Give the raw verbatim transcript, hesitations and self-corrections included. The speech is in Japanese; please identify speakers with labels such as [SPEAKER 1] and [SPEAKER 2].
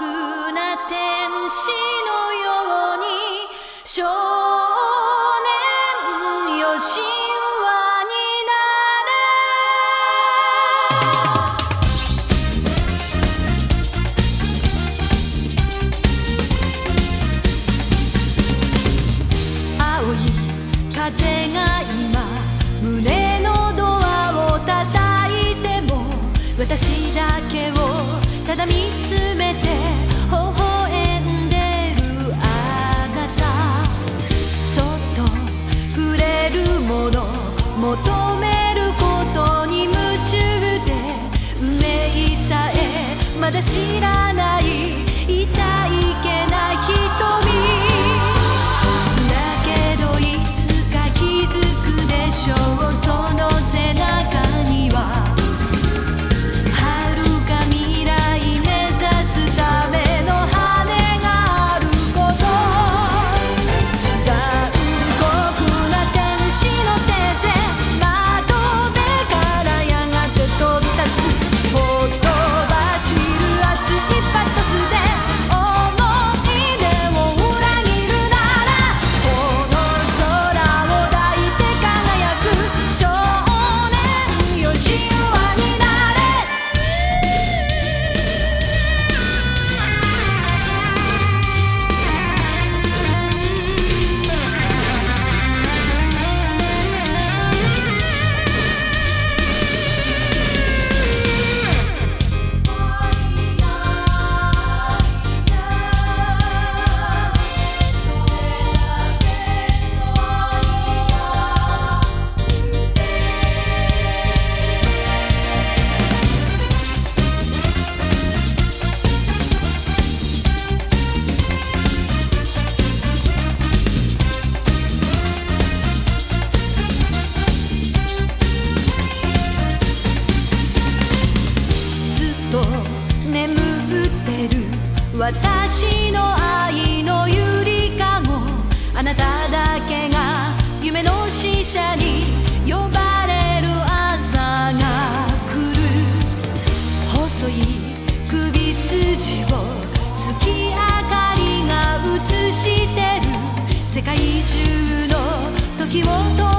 [SPEAKER 1] な天使のように少年よ神話になれ青い風が今胸のドアを叩いても私だけをただ見つめて微笑んでるあなたそっと触れるもの求めることに夢中で運命さえまだ知らない痛いけな瞳だけどいつか気づくでしょうその背中には眠ってる私の愛のゆりかごあなただけが夢の使者に呼ばれる朝が来る細い首筋を月明かりが映してる世界中の時を